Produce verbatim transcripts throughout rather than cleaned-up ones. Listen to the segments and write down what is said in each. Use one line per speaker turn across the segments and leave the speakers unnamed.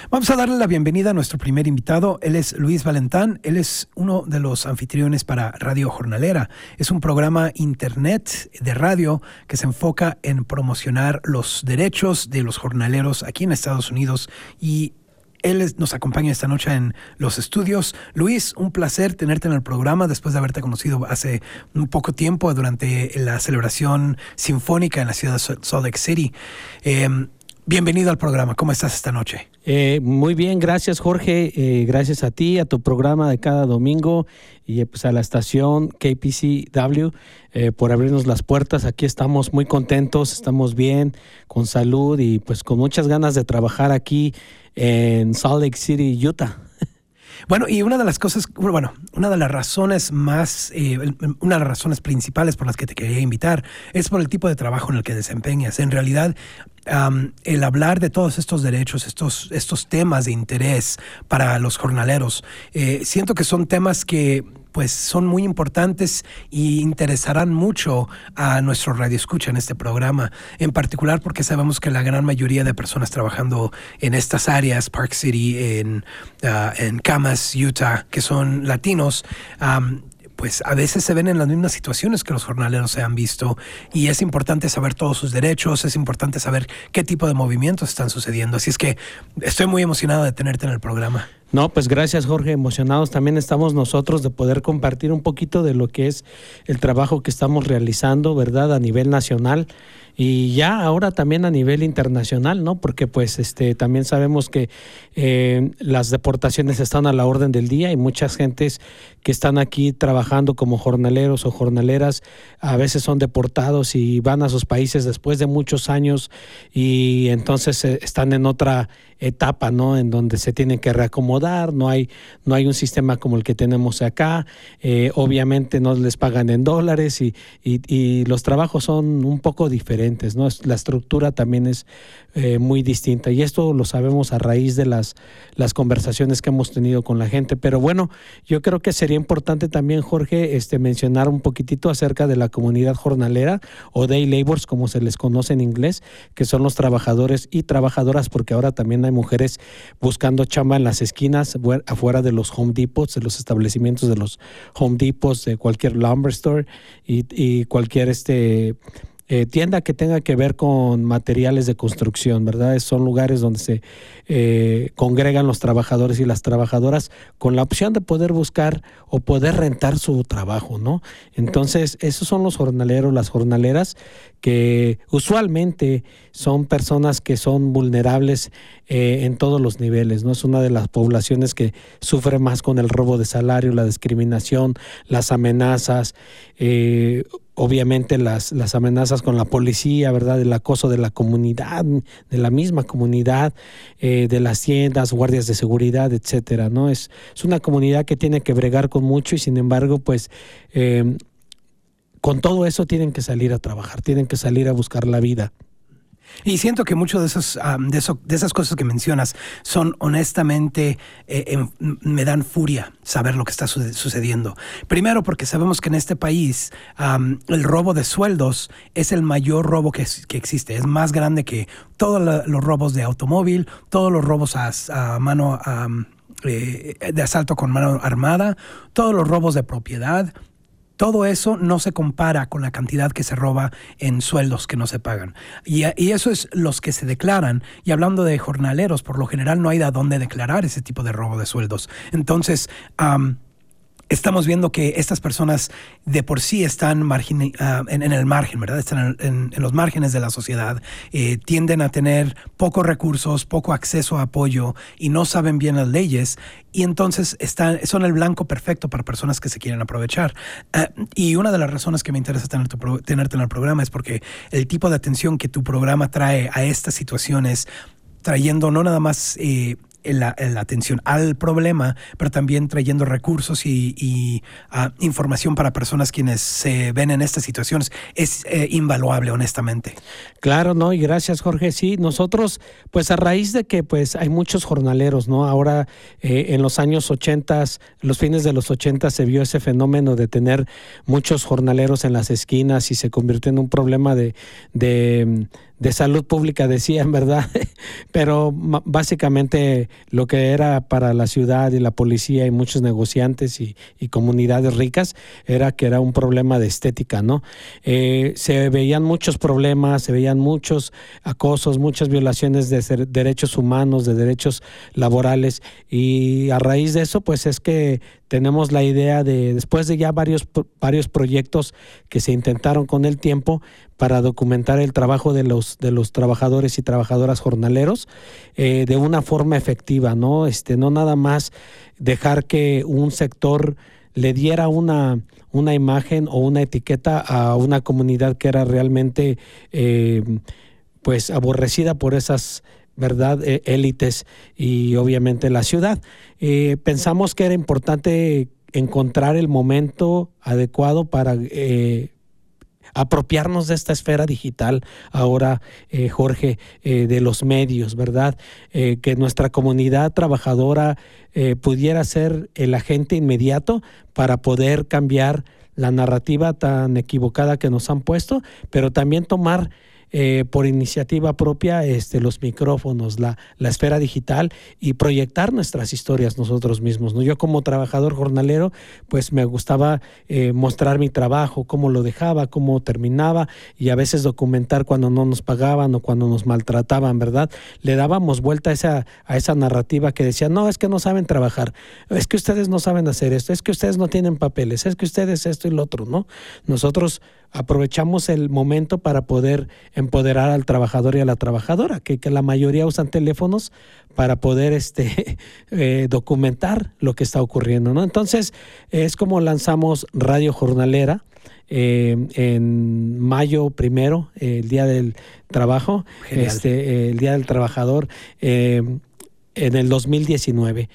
Vamos a darle la bienvenida a nuestro primer invitado. Él es Luis Valentán. Él es uno de los anfitriones para Radio Jornalera. Es un programa internet de radio que se enfoca en promocionar los derechos de los jornaleros aquí en Estados Unidos, y él es, nos acompaña esta noche en los estudios. Luis, un placer tenerte en el programa después de haberte conocido hace un poco tiempo durante la celebración sinfónica en la ciudad de Salt Lake City. Eh, bienvenido al programa. ¿Cómo estás esta noche?
Eh, muy bien, gracias Jorge, eh, gracias a ti, a tu programa de cada domingo y pues a la estación K P C W eh, por abrirnos las puertas. Aquí estamos muy contentos, estamos bien, con salud y pues con muchas ganas de trabajar aquí en Salt Lake City, Utah.
Bueno, y una de las cosas, bueno, una de las razones más, eh, una de las razones principales por las que te quería invitar es por el tipo de trabajo en el que desempeñas. En realidad, um, el hablar de todos estos derechos, estos, estos temas de interés para los jornaleros, eh, siento que son temas que pues son muy importantes y interesarán mucho a nuestro radioescucha en este programa, en particular porque sabemos que la gran mayoría de personas trabajando en estas áreas, Park City, en, uh, en Camas, Utah, que son latinos, um, pues a veces se ven en las mismas situaciones que los jornaleros se han visto, y es importante saber todos sus derechos, es importante saber qué tipo de movimientos están sucediendo. Así es que estoy muy emocionado de tenerte en el programa.
No, pues gracias Jorge, emocionados también estamos nosotros de poder compartir un poquito de lo que es el trabajo que estamos realizando, ¿verdad? A nivel nacional y ya ahora también a nivel internacional, ¿no? Porque pues este también sabemos que eh, las deportaciones están a la orden del día y muchas gentes que están aquí trabajando como jornaleros o jornaleras a veces son deportados y van a sus países después de muchos años y entonces eh, están en otra etapa, ¿no? En donde se tienen que reacomodar, no hay, no hay un sistema como el que tenemos acá, eh, obviamente no les pagan en dólares y, y, y los trabajos son un poco diferentes, ¿no? La estructura también es eh, muy distinta y esto lo sabemos a raíz de las, las conversaciones que hemos tenido con la gente, pero bueno, yo creo que sería importante también, Jorge, este, mencionar un poquitito acerca de la comunidad jornalera o day laborers, como se les conoce en inglés, que son los trabajadores y trabajadoras, porque ahora también hay mujeres buscando chamba en las esquinas, afuera de los Home Depots, de los establecimientos de los Home Depots, de cualquier lumber store y, y cualquier este eh, tienda que tenga que ver con materiales de construcción, ¿verdad? Son lugares donde se eh, congregan los trabajadores y las trabajadoras con la opción de poder buscar o poder rentar su trabajo, ¿no? Entonces, esos son los jornaleros, las jornaleras, que usualmente son personas que son vulnerables eh, en todos los niveles, ¿no? Es una de las poblaciones que sufre más con el robo de salario, la discriminación, las amenazas, eh, obviamente las, las amenazas con la policía, ¿verdad? El acoso de la comunidad, de la misma comunidad, eh, de las tiendas, guardias de seguridad, etcétera, ¿no? Es, es una comunidad que tiene que bregar con mucho y sin embargo, pues, eh, con todo eso tienen que salir a trabajar, tienen que salir a buscar la vida.
Y siento que mucho de esos, um, de, eso, de esas cosas que mencionas son honestamente, eh, en, me dan furia saber lo que está su- sucediendo. Primero porque sabemos que en este país um, el robo de sueldos es el mayor robo que, que existe. Es más grande que todos la, los robos de automóvil, todos los robos a, a mano um, eh, de asalto con mano armada, todos los robos de propiedad. Todo eso no se compara con la cantidad que se roba en sueldos que no se pagan. Y, y eso es los que se declaran. Y hablando de jornaleros, por lo general no hay de dónde declarar ese tipo de robo de sueldos. Entonces, um, estamos viendo que estas personas de por sí están margin, uh, en, en el margen, ¿verdad? Están en, en, en los márgenes de la sociedad, eh, tienden a tener pocos recursos, poco acceso a apoyo y no saben bien las leyes. Y entonces están, son el blanco perfecto para personas que se quieren aprovechar. Uh, y una de las razones que me interesa tener tu, tenerte en el programa es porque el tipo de atención que tu programa trae a estas situaciones, trayendo no nada más eh, la, la atención al problema, pero también trayendo recursos y, y uh, información para personas quienes se ven en estas situaciones, es eh, invaluable, honestamente.
Claro, no, y gracias, Jorge. Sí, nosotros, pues a raíz de que pues hay muchos jornaleros, ¿no? Ahora eh, en los años ochentas, los fines de los ochentas se vio ese fenómeno de tener muchos jornaleros en las esquinas y se convirtió en un problema de, de de salud pública decían, ¿verdad? Pero básicamente lo que era para la ciudad y la policía y muchos negociantes y, y comunidades ricas era que era un problema de estética, ¿no? Eh, se veían muchos problemas, se veían muchos acosos, muchas violaciones de ser, derechos humanos, de derechos laborales, y a raíz de eso pues es que tenemos la idea de, después de ya varios, varios proyectos que se intentaron con el tiempo para documentar el trabajo de los, de los trabajadores y trabajadoras jornaleros eh, de una forma efectiva, ¿no? Este, no nada más dejar que un sector le diera una, una imagen o una etiqueta a una comunidad que era realmente eh, pues aborrecida por esas ¿verdad? Eh, élites y obviamente la ciudad. Eh, pensamos que era importante encontrar el momento adecuado para eh, apropiarnos de esta esfera digital ahora, eh, Jorge, eh, de los medios, ¿verdad? Eh, que nuestra comunidad trabajadora eh, pudiera ser el agente inmediato para poder cambiar la narrativa tan equivocada que nos han puesto, pero también tomar Eh, por iniciativa propia este, los micrófonos, la, la esfera digital y proyectar nuestras historias nosotros mismos, ¿no? Yo como trabajador jornalero pues me gustaba eh, mostrar mi trabajo, cómo lo dejaba, cómo terminaba, y a veces documentar cuando no nos pagaban o cuando nos maltrataban, ¿verdad? Le dábamos vuelta a esa, a esa narrativa que decía, no, es que no saben trabajar, es que ustedes no saben hacer esto, es que ustedes no tienen papeles, es que ustedes esto y lo otro, ¿no? Nosotros aprovechamos el momento para poder empoderar al trabajador y a la trabajadora, que, que la mayoría usan teléfonos para poder este, eh, documentar lo que está ocurriendo, ¿no? Entonces, es como lanzamos Radio Jornalera eh, en mayo primero, eh, el Día del Trabajo, este, eh, el Día del Trabajador, eh, en el dos mil diecinueve.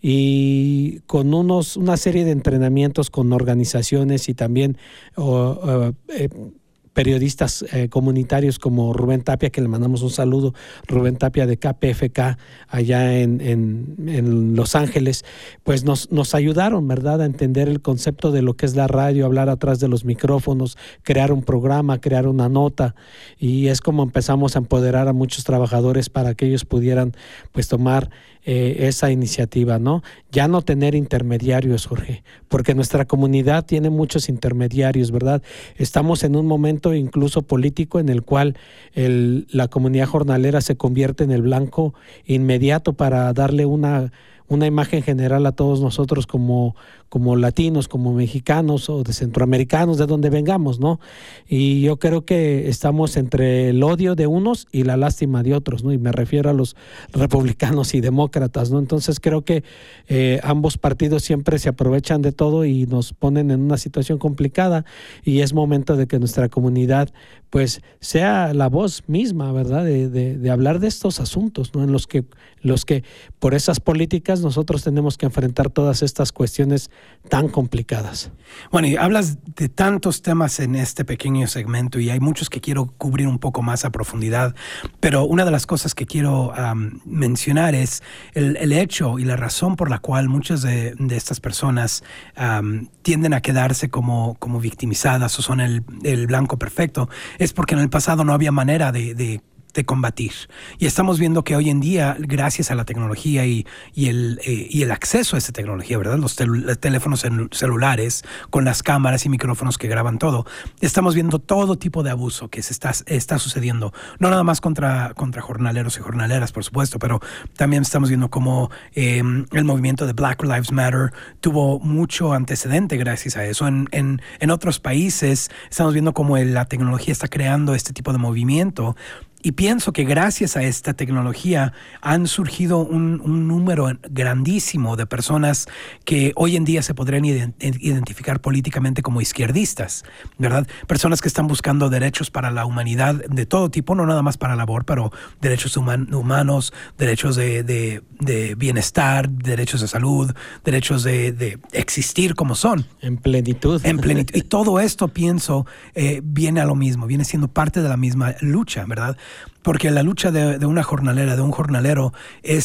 Y con unos una serie de entrenamientos con organizaciones y también uh, uh, eh, periodistas eh, comunitarios como Rubén Tapia, que le mandamos un saludo, Rubén Tapia de K P F K allá en, en, en Los Ángeles, pues nos, nos ayudaron, ¿verdad?, a entender el concepto de lo que es la radio, hablar atrás de los micrófonos, crear un programa, crear una nota, y es como empezamos a empoderar a muchos trabajadores para que ellos pudieran pues tomar Eh, esa iniciativa, ¿no? Ya no tener intermediarios, Jorge, porque nuestra comunidad tiene muchos intermediarios, ¿verdad? Estamos en un momento incluso político en el cual el, la comunidad jornalera se convierte en el blanco inmediato para darle una, una imagen general a todos nosotros como, como latinos, como mexicanos o de centroamericanos, de donde vengamos, ¿no? Y yo creo que estamos entre el odio de unos y la lástima de otros, ¿no? Y me refiero a los republicanos y demócratas, ¿no? Entonces creo que eh, ambos partidos siempre se aprovechan de todo y nos ponen en una situación complicada, y es momento de que nuestra comunidad pues sea la voz misma, ¿verdad? De, de, de hablar de estos asuntos, ¿no? En los que, los que por esas políticas nosotros tenemos que enfrentar todas estas cuestiones tan complicadas.
Bueno, y hablas de tantos temas en este pequeño segmento y hay muchos que quiero cubrir un poco más a profundidad, pero una de las cosas que quiero um, mencionar es el, el hecho y la razón por la cual muchas de, de estas personas um, tienden a quedarse como, como victimizadas o son el, el blanco perfecto, es porque en el pasado no había manera de, de de combatir. Y estamos viendo que hoy en día, gracias a la tecnología y, y, el, eh, y el acceso a esta tecnología, ¿verdad? Los tel- teléfonos cel- celulares con las cámaras y micrófonos que graban todo, estamos viendo todo tipo de abuso que se está, está sucediendo. No nada más contra, contra jornaleros y jornaleras, por supuesto, pero también estamos viendo cómo eh, el movimiento de Black Lives Matter tuvo mucho antecedente gracias a eso. En, en, en otros países estamos viendo cómo la tecnología está creando este tipo de movimiento. Y pienso que gracias a esta tecnología han surgido un, un número grandísimo de personas que hoy en día se podrían identificar políticamente como izquierdistas, ¿verdad? Personas que están buscando derechos para la humanidad de todo tipo, no nada más para labor, pero derechos human, humanos, derechos de, de, de bienestar, derechos de salud, derechos de, de existir como son.
En plenitud.
En plenitud. Y todo esto, pienso, eh, viene a lo mismo, viene siendo parte de la misma lucha, ¿verdad? Porque la lucha de, de una jornalera, de un jornalero, es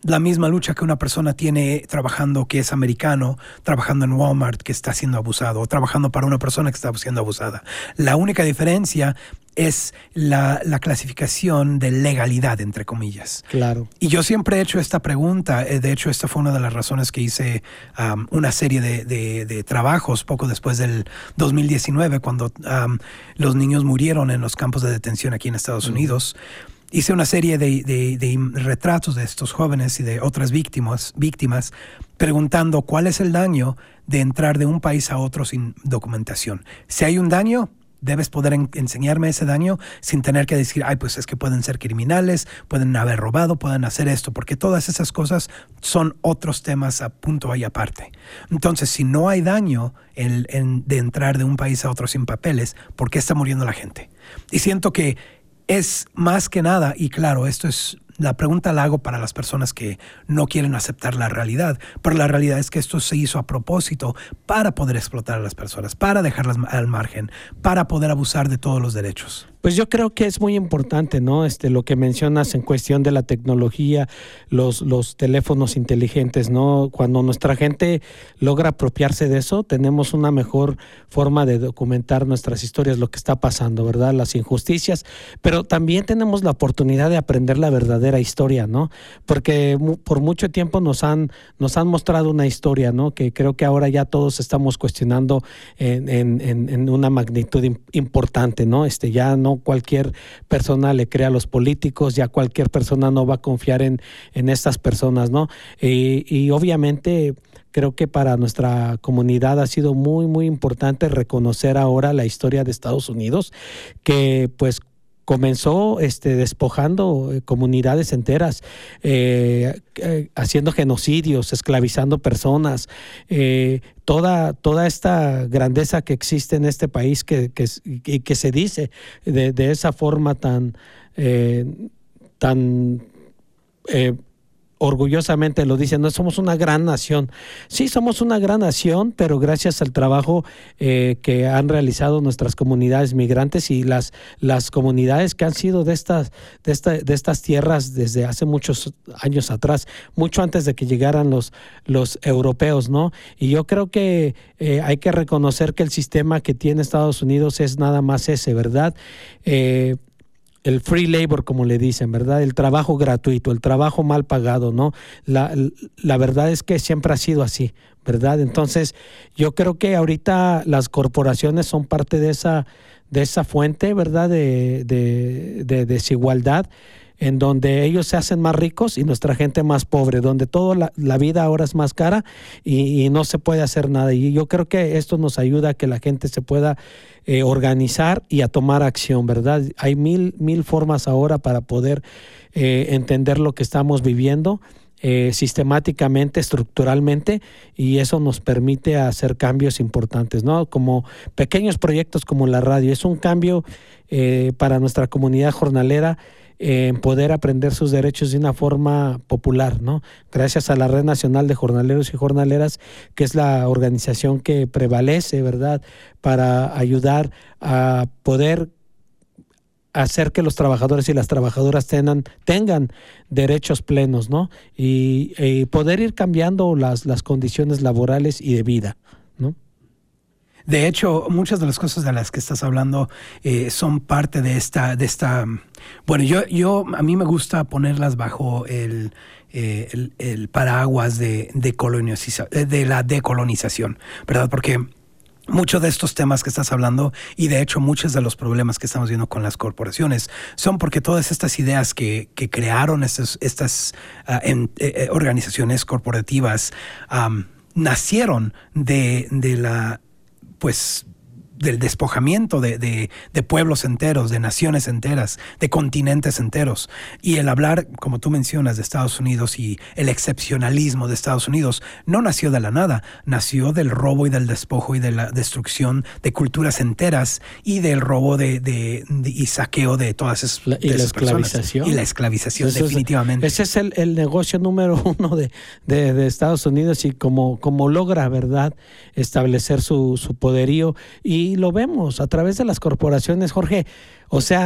la misma lucha que una persona tiene trabajando que es americano, trabajando en Walmart que está siendo abusado, o trabajando para una persona que está siendo abusada. La única diferencia es la, la clasificación de legalidad, entre comillas.
Claro.
Y yo siempre he hecho esta pregunta. De hecho, esta fue una de las razones que hice um, una serie de, de, de trabajos poco después del dos mil diecinueve, cuando um, los niños murieron en los campos de detención aquí en Estados uh-huh. Unidos. Hice una serie de, de, de retratos de estos jóvenes y de otras víctimas, víctimas, preguntando cuál es el daño de entrar de un país a otro sin documentación. Si hay un daño, debes poder en, enseñarme ese daño sin tener que decir, ay, pues es que pueden ser criminales, pueden haber robado, pueden hacer esto, porque todas esas cosas son otros temas a punto y aparte. Entonces, si no hay daño en, en, de entrar de un país a otro sin papeles, ¿por qué está muriendo la gente? Y siento que es más que nada, y claro, esto es la pregunta la hago para las personas que no quieren aceptar la realidad, pero la realidad es que esto se hizo a propósito para poder explotar a las personas, para dejarlas al margen, para poder abusar de todos los derechos.
Pues yo creo que es muy importante, ¿no? Este, lo que mencionas en cuestión de la tecnología, los, los teléfonos inteligentes, ¿no? Cuando nuestra gente logra apropiarse de eso, tenemos una mejor forma de documentar nuestras historias, lo que está pasando, ¿verdad? Las injusticias, pero también tenemos la oportunidad de aprender la verdadera historia, ¿no? Porque mu- por mucho tiempo nos han, nos han mostrado una historia, ¿no? Que creo que ahora ya todos estamos cuestionando en, en, en, en una magnitud importante, ¿no? Este, ya no cualquier persona le cree a los políticos, ya cualquier persona no va a confiar en, en estas personas, ¿no? Y, y obviamente creo que para nuestra comunidad ha sido muy, muy importante reconocer ahora la historia de Estados Unidos, que pues comenzó este, despojando comunidades enteras, eh, eh, haciendo genocidios, esclavizando personas, eh, toda, toda esta grandeza que existe en este país que, que, y que se dice de, de esa forma tan, eh, tan eh, orgullosamente lo dicen, no somos una gran nación. Sí, somos una gran nación, pero gracias al trabajo eh, que han realizado nuestras comunidades migrantes y las, las comunidades que han sido de estas, de, esta, de estas tierras desde hace muchos años atrás, mucho antes de que llegaran los, los europeos, ¿no? Y yo creo que eh, hay que reconocer que el sistema que tiene Estados Unidos es nada más ese, ¿verdad? Eh, el free labor, como le dicen, ¿verdad? El trabajo gratuito, el trabajo mal pagado, ¿no? La, la verdad es que siempre ha sido así, ¿verdad? Entonces, yo creo que ahorita las corporaciones son parte de esa, de esa fuente, ¿verdad? De, de, de desigualdad, en donde ellos se hacen más ricos y nuestra gente más pobre, donde toda la, la vida ahora es más cara y, y no se puede hacer nada. Y yo creo que esto nos ayuda a que la gente se pueda eh, organizar y a tomar acción, ¿verdad? Hay mil, mil formas ahora para poder eh, entender lo que estamos viviendo eh, sistemáticamente, estructuralmente, y eso nos permite hacer cambios importantes, ¿no? Como pequeños proyectos como la radio. Es un cambio eh, para nuestra comunidad jornalera, en poder aprender sus derechos de una forma popular, ¿no? Gracias a la Red Nacional de Jornaleros y Jornaleras, que es la organización que prevalece, ¿verdad?, para ayudar a poder hacer que los trabajadores y las trabajadoras tengan, tengan derechos plenos, ¿no? Y, y poder ir cambiando las, las condiciones laborales y de vida, ¿no?
De hecho, muchas de las cosas de las que estás hablando eh, son parte de esta, de esta. Bueno, yo, yo a mí me gusta ponerlas bajo el, eh, el, el paraguas de, de, coloniza, de la decolonización, ¿verdad? Porque muchos de estos temas que estás hablando, y de hecho muchos de los problemas que estamos viendo con las corporaciones, son porque todas estas ideas que, que crearon estas, estas uh, en, eh, organizaciones corporativas um, nacieron de, de la pues del despojamiento de, de, de pueblos enteros, de naciones enteras, de continentes enteros. Y el hablar, como tú mencionas, de Estados Unidos y el excepcionalismo de Estados Unidos no nació de la nada, nació del robo y del despojo y de la destrucción de culturas enteras y del robo de, de, de y saqueo de todas esas,
la, y
de
la
esas
esclavización.
Y la esclavización,
Eso
definitivamente.
Es, ese es el, el negocio número uno de, de, de Estados Unidos y como, como logra, ¿verdad?, establecer su, su poderío. Y Y lo vemos a través de las corporaciones, Jorge. O sea,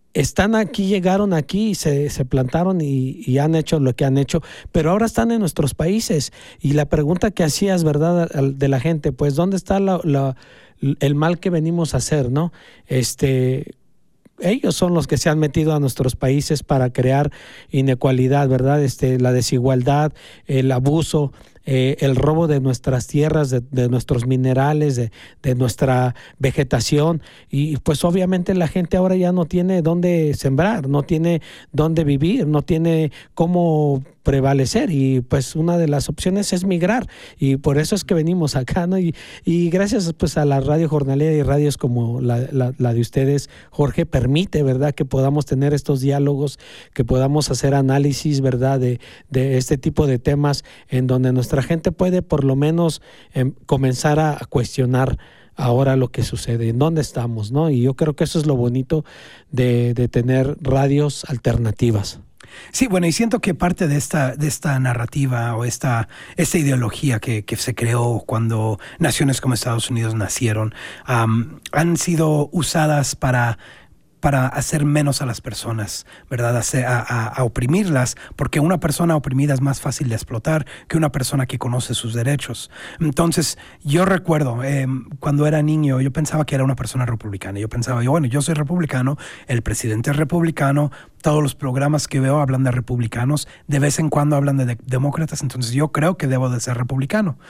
están aquí, llegaron aquí, se, se plantaron y, y han hecho lo que han hecho, pero ahora están en nuestros países. Y la pregunta que hacías, ¿verdad?, de la gente, pues, ¿dónde está la, la, el mal que venimos a hacer, no? Este... Ellos son los que se han metido a nuestros países para crear inequalidad, ¿verdad? Este, la desigualdad, el abuso, eh, el robo de nuestras tierras, de, de nuestros minerales, de, de nuestra vegetación. Y pues obviamente la gente ahora ya no tiene dónde sembrar, no tiene dónde vivir, no tiene cómo prevalecer, y pues una de las opciones es migrar, y por eso es que venimos acá, ¿no? Y, y gracias pues a la radio jornalera y radios como la, la, la de ustedes, Jorge, permite, ¿verdad?, que podamos tener estos diálogos, que podamos hacer análisis, ¿verdad?, de, de este tipo de temas, en donde nuestra gente puede por lo menos eh, comenzar a, a cuestionar ahora lo que sucede, en dónde estamos, ¿no? Y yo creo que eso es lo bonito de, de tener radios alternativas.
Sí, bueno, y siento que parte de esta, de esta narrativa o esta, esta ideología que, que se creó cuando naciones como Estados Unidos nacieron, um, han sido usadas para... para hacer menos a las personas, ¿verdad? A, a, a oprimirlas, porque una persona oprimida es más fácil de explotar que una persona que conoce sus derechos. Entonces, yo recuerdo, eh, cuando era niño, yo pensaba que era una persona republicana. Yo pensaba, yo, bueno, yo soy republicano, el presidente es republicano, todos los programas que veo hablan de republicanos, de vez en cuando hablan de, de demócratas, entonces yo creo que debo de ser republicano.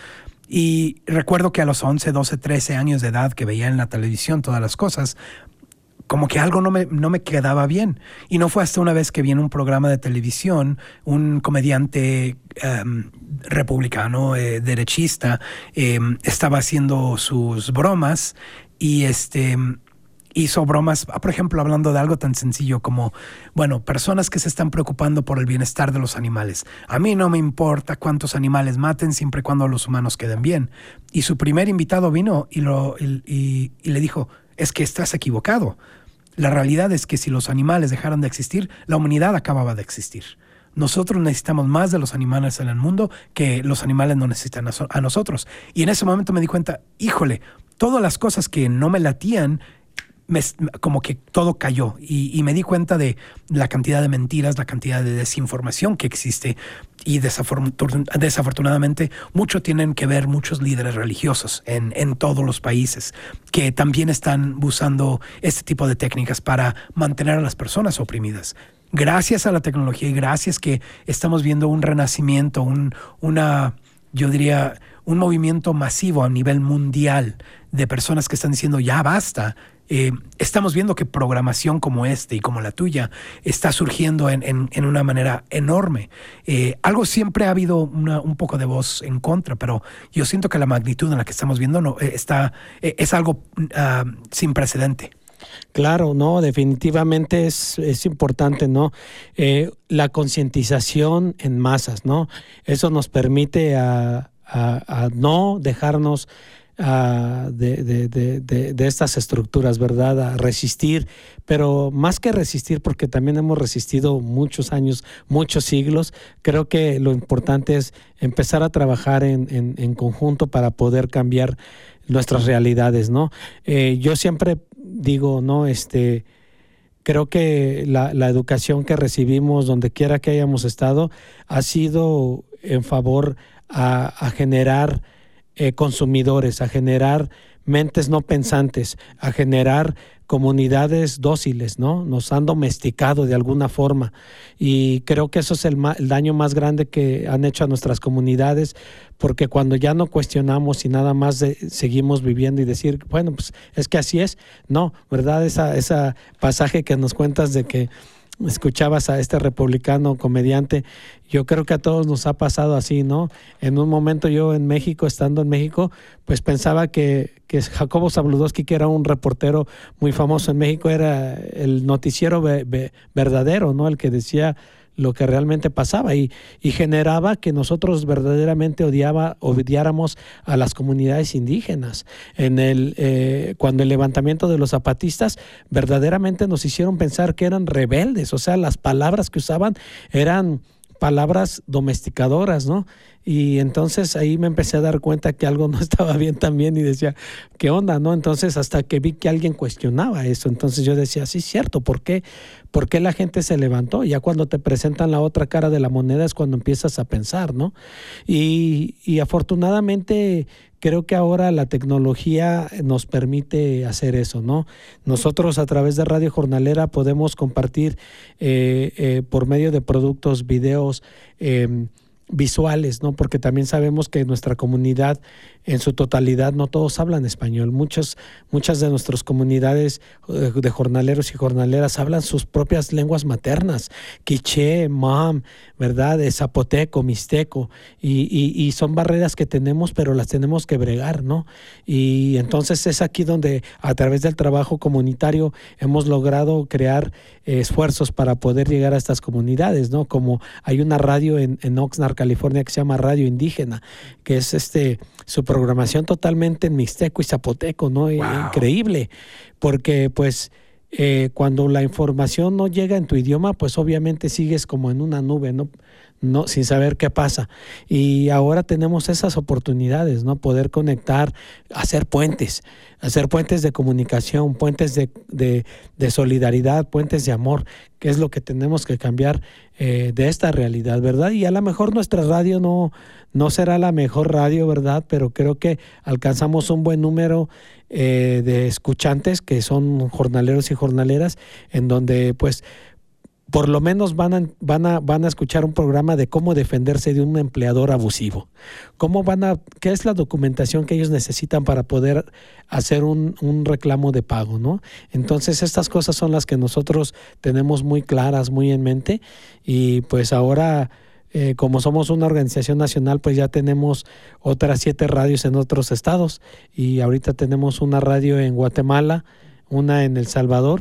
Y recuerdo que a los once, doce, trece años de edad que veía en la televisión todas las cosas, como que algo no me, no me quedaba bien. Y no fue hasta una vez que vi en un programa de televisión un comediante um, republicano, eh, derechista, eh, estaba haciendo sus bromas y este... hizo bromas, por ejemplo, hablando de algo tan sencillo como, bueno, personas que se están preocupando por el bienestar de los animales. A mí no me importa cuántos animales maten siempre y cuando los humanos queden bien. Y su primer invitado vino y, lo, y, y, y le dijo, es que estás equivocado. La realidad es que si los animales dejaran de existir, la humanidad acababa de existir. Nosotros necesitamos más de los animales en el mundo que los animales no necesitan a, so- a nosotros. Y en ese momento me di cuenta, híjole, todas las cosas que no me latían, Me, como que todo cayó y, y me di cuenta de la cantidad de mentiras, la cantidad de desinformación que existe y desafortun desafortunadamente mucho tienen que ver muchos líderes religiosos en, en todos los países que también están usando este tipo de técnicas para mantener a las personas oprimidas. Gracias a la tecnología y gracias que estamos viendo un renacimiento, un, una, yo diría, un movimiento masivo a nivel mundial de personas que están diciendo ya basta. Eh, estamos viendo que programación como este y como la tuya está surgiendo en, en, en una manera enorme. Eh, algo siempre ha habido una, un poco de voz en contra, pero yo siento que la magnitud en la que estamos viendo no, eh, está, eh, es algo uh, sin precedente.
Claro, no, definitivamente es, es importante, ¿no? Eh, la concientización en masas, ¿no? Eso nos permite a, a, a no dejarnos Uh, de, de, de, de, de estas estructuras, ¿verdad? A resistir, pero más que resistir, porque también hemos resistido muchos años, muchos siglos, creo que lo importante es empezar a trabajar en, en, en conjunto para poder cambiar nuestras realidades, ¿no? Eh, yo siempre digo, ¿no? Este, creo que la, la educación que recibimos, donde quiera que hayamos estado, ha sido en favor a, a generar Eh, consumidores, a generar mentes no pensantes, a generar comunidades dóciles, ¿no? Nos han domesticado de alguna forma y creo que eso es el, el daño más grande que han hecho a nuestras comunidades, porque cuando ya no cuestionamos y nada más de, seguimos viviendo y decir, bueno, pues es que así es, no, ¿verdad? Esa, esa pasaje que nos cuentas de que escuchabas a este republicano comediante, yo creo que a todos nos ha pasado así, ¿no? En un momento yo en México, estando en México, pues pensaba que, que Jacobo Zabludowski, que era un reportero muy famoso en México, era el noticiero be, be, verdadero, ¿no? El que decía lo que realmente pasaba y, y generaba que nosotros verdaderamente odiaba, odiáramos a las comunidades indígenas. En el, eh, cuando el levantamiento de los zapatistas verdaderamente nos hicieron pensar que eran rebeldes, o sea, las palabras que usaban eran palabras domesticadoras, ¿no? Y entonces ahí me empecé a dar cuenta que algo no estaba bien también y decía, ¿qué onda, no? Entonces hasta que vi que alguien cuestionaba eso, entonces yo decía, sí, cierto, ¿por qué? ¿Por qué la gente se levantó? Ya cuando te presentan la otra cara de la moneda es cuando empiezas a pensar, ¿no? Y, y afortunadamente creo que ahora la tecnología nos permite hacer eso, ¿no? Nosotros a través de Radio Jornalera podemos compartir eh, eh, por medio de productos, videos, eh, visuales, ¿no? Porque también sabemos que nuestra comunidad en su totalidad no todos hablan español. Muchas, muchas de nuestras comunidades de jornaleros y jornaleras hablan sus propias lenguas maternas, quiché, mam, ¿verdad? Zapoteco, mixteco, y, y, y son barreras que tenemos, pero las tenemos que bregar, ¿no? Y entonces es aquí donde a través del trabajo comunitario hemos logrado crear eh, esfuerzos para poder llegar a estas comunidades, ¿no? Como hay una radio en, en Oxnard, California, que se llama Radio Indígena, que es este su programación totalmente en mixteco y zapoteco, ¿no? Wow. Increíble, porque pues eh, cuando la información no llega en tu idioma, pues obviamente sigues como en una nube, ¿no? No, sin saber qué pasa. Y ahora tenemos esas oportunidades, ¿no? Poder conectar, hacer puentes, hacer puentes de comunicación, puentes de, de, de solidaridad, puentes de amor, que es lo que tenemos que cambiar eh, de esta realidad, ¿verdad? Y a lo mejor nuestra radio no, no será la mejor radio, ¿verdad? Pero creo que alcanzamos un buen número eh, de escuchantes que son jornaleros y jornaleras, en donde pues por lo menos van a, van a, van a escuchar un programa de cómo defenderse de un empleador abusivo. Cómo van a, qué es la documentación que ellos necesitan para poder hacer un, un reclamo de pago, ¿no? Entonces estas cosas son las que nosotros tenemos muy claras, muy en mente, y pues ahora eh, como somos una organización nacional, pues ya tenemos otras siete radios en otros estados, y ahorita tenemos una radio en Guatemala, una en El Salvador,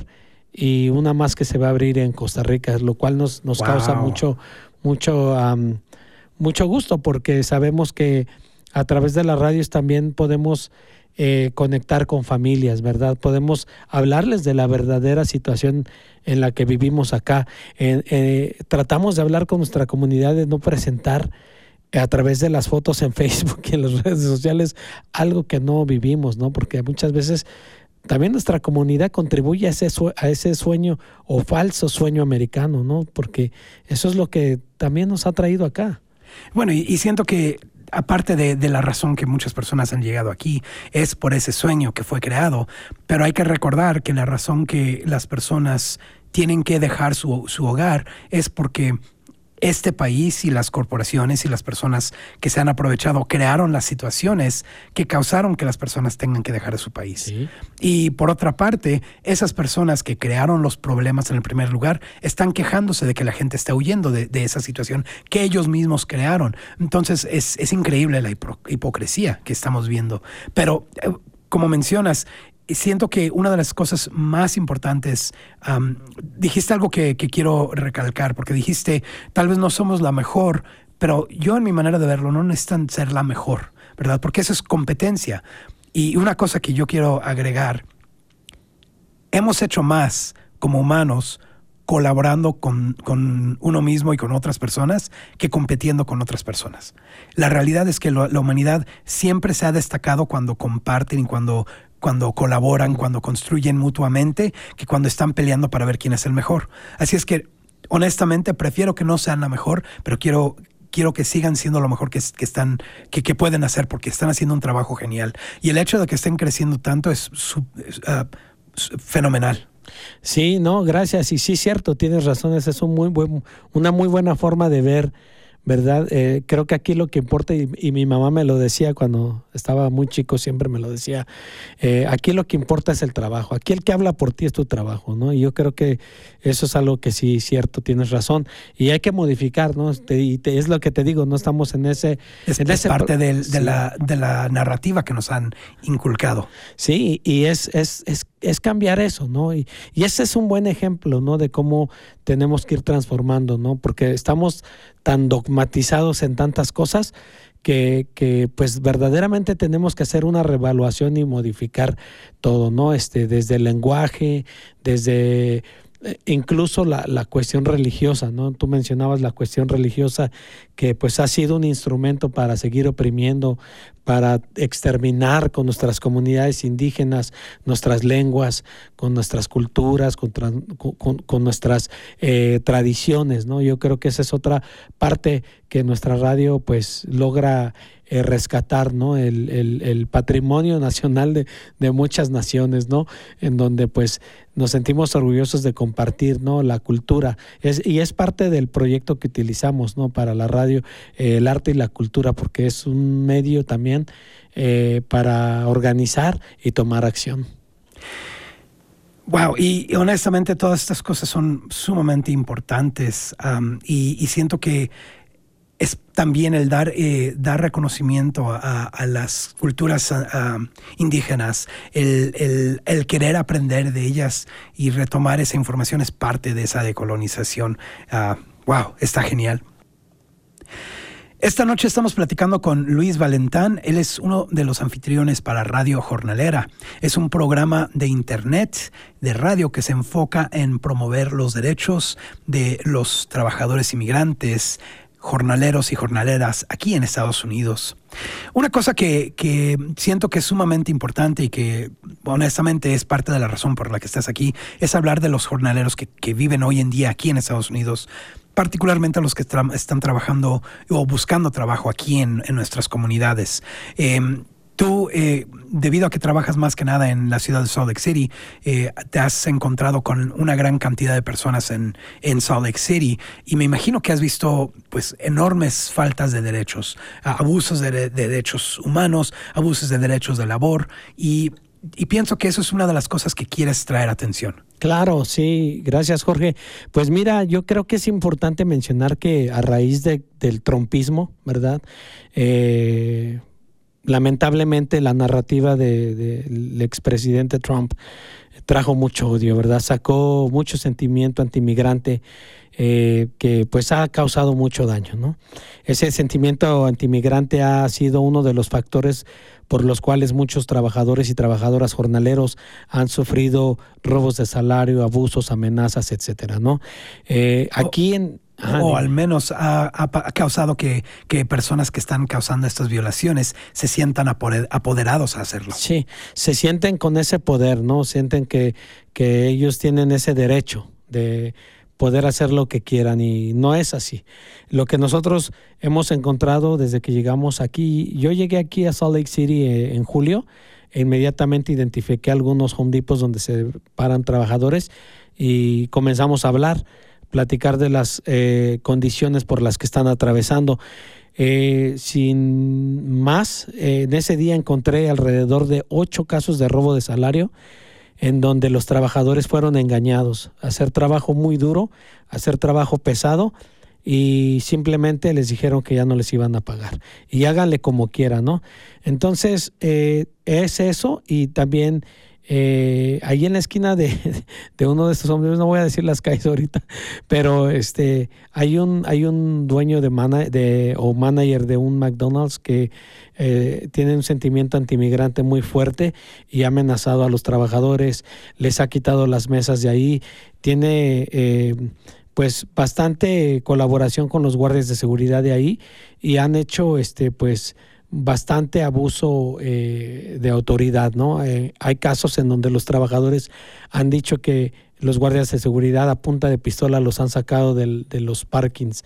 y una más que se va a abrir en Costa Rica, lo cual nos, nos wow. causa mucho, mucho, um, mucho gusto, porque sabemos que a través de las radios también podemos eh, conectar con familias, ¿verdad? Podemos hablarles de la verdadera situación en la que vivimos acá. Eh, eh, tratamos de hablar con nuestra comunidad, de no presentar a través de las fotos en Facebook y en las redes sociales algo que no vivimos, ¿no? Porque muchas veces también nuestra comunidad contribuye a ese, sue- a ese sueño o falso sueño americano, ¿no? Porque eso es lo que también nos ha traído acá.
Bueno, y, y siento que aparte de, de la razón que muchas personas han llegado aquí, es por ese sueño que fue creado, pero hay que recordar que la razón que las personas tienen que dejar su, su hogar es porque este país y las corporaciones y las personas que se han aprovechado crearon las situaciones que causaron que las personas tengan que dejar su país. Sí. Y por otra parte, esas personas que crearon los problemas en el primer lugar están quejándose de que la gente está huyendo de, de esa situación que ellos mismos crearon. Entonces es, es increíble la hipo- hipocresía que estamos viendo. Pero eh, como mencionas, siento que una de las cosas más importantes, um, dijiste algo que, que quiero recalcar, porque dijiste, tal vez no somos la mejor, pero yo en mi manera de verlo no necesitan ser la mejor, ¿verdad? Porque eso es competencia. Y una cosa que yo quiero agregar, hemos hecho más como humanos colaborando con, con uno mismo y con otras personas que compitiendo con otras personas. La realidad es que lo, la humanidad siempre se ha destacado cuando comparten y cuando cuando colaboran, cuando construyen mutuamente, que cuando están peleando para ver quién es el mejor. Así es que, honestamente, prefiero que no sean la mejor, pero quiero, quiero que sigan siendo lo mejor que, que, están, que, que pueden hacer, porque están haciendo un trabajo genial. Y el hecho de que estén creciendo tanto es, sub, es uh, fenomenal.
Sí, no, gracias. Y sí, cierto, tienes razón. Esa es un muy buen, una muy buena forma de ver, ¿verdad? Eh, creo que aquí lo que importa, y, y mi mamá me lo decía cuando estaba muy chico, siempre me lo decía, eh, aquí lo que importa es el trabajo, aquí el que habla por ti es tu trabajo, ¿no? Y yo creo que eso es algo que sí, cierto, tienes razón, y hay que modificar, ¿no? Te, y te, es lo que te digo, no estamos en ese...
Es,
en
es
ese
parte de, de,
sí.
la, de la narrativa que nos han inculcado.
Sí, y es, es, es, es cambiar eso, ¿no? Y, y ese es un buen ejemplo, ¿no? De cómo tenemos que ir transformando, ¿no? Porque estamos tan dogmatizados en tantas cosas que, que pues verdaderamente tenemos que hacer una reevaluación y modificar todo, ¿no? Este, desde el lenguaje, desde incluso la, la cuestión religiosa, ¿no? Tú mencionabas la cuestión religiosa, que pues ha sido un instrumento para seguir oprimiendo, para exterminar con nuestras comunidades indígenas, nuestras lenguas, con nuestras culturas, con, con, con nuestras eh, tradiciones, ¿no? Yo creo que esa es otra parte que nuestra radio pues logra eh, rescatar, ¿no? El, el, el patrimonio nacional de, de muchas naciones, ¿no? En donde pues nos sentimos orgullosos de compartir, ¿no? La cultura. Es, y es parte del proyecto que utilizamos, ¿no? Para la radio, eh, el arte y la cultura, porque es un medio también eh, para organizar y tomar acción.
Wow, y, y honestamente todas estas cosas son sumamente importantes, um, y, y siento que es también el dar, eh, dar reconocimiento a, a las culturas uh, indígenas, el, el, el querer aprender de ellas y retomar esa información es parte de esa decolonización. Uh, wow, está genial. Esta noche estamos platicando con Luis Valentán. Él es uno de los anfitriones para Radio Jornalera. Es un programa de internet, de radio, que se enfoca en promover los derechos de los trabajadores inmigrantes, jornaleros y jornaleras aquí en Estados Unidos. Una cosa que, que siento que es sumamente importante y que honestamente es parte de la razón por la que estás aquí es hablar de los jornaleros que, que viven hoy en día aquí en Estados Unidos, particularmente los que tra- están trabajando o buscando trabajo aquí en, en nuestras comunidades. Eh, Tú, eh, debido a que trabajas más que nada en la ciudad de Salt Lake City, eh, te has encontrado con una gran cantidad de personas en, en Salt Lake City, y me imagino que has visto pues enormes faltas de derechos, abusos de, de derechos humanos, abusos de derechos de labor, y, y pienso que eso es una de las cosas que quieres traer atención.
Claro, sí, gracias Jorge. Pues mira, yo creo que es importante mencionar que a raíz de, del trumpismo, ¿verdad?, Eh, lamentablemente la narrativa del de, de expresidente Trump trajo mucho odio, ¿verdad? Sacó mucho sentimiento antimigrante eh, que pues ha causado mucho daño, ¿no? Ese sentimiento antimigrante ha sido uno de los factores por los cuales muchos trabajadores y trabajadoras jornaleros han sufrido robos de salario, abusos, amenazas, etcétera, ¿no? Eh, aquí en
Ajá, o al menos ha, ha, ha causado que, que personas que están causando estas violaciones se sientan apoderados a hacerlo.
Sí, se sienten con ese poder, ¿no? Sienten que, que ellos tienen ese derecho de poder hacer lo que quieran, y no es así. Lo que nosotros hemos encontrado desde que llegamos aquí, yo llegué aquí a Salt Lake City eh, en julio, e inmediatamente identifiqué algunos Home Depots donde se paran trabajadores y comenzamos a hablar, platicar de las eh, condiciones por las que están atravesando. Eh, sin más, eh, en ese día encontré alrededor de ocho casos de robo de salario en donde los trabajadores fueron engañados a hacer trabajo muy duro, a hacer trabajo pesado, y simplemente les dijeron que ya no les iban a pagar. Y háganle como quieran, ¿no? Entonces, eh, es eso, y también Eh, ahí en la esquina de, de uno de estos hombres, no voy a decir las calles ahorita, pero este hay un hay un dueño de, mana, de o manager de un McDonald's que eh, tiene un sentimiento antimigrante muy fuerte y ha amenazado a los trabajadores, les ha quitado las mesas de ahí, tiene eh, pues bastante colaboración con los guardias de seguridad de ahí, y han hecho este pues bastante abuso eh, de autoridad, ¿no? Eh, hay casos en donde los trabajadores han dicho que los guardias de seguridad a punta de pistola los han sacado del, de los parkings.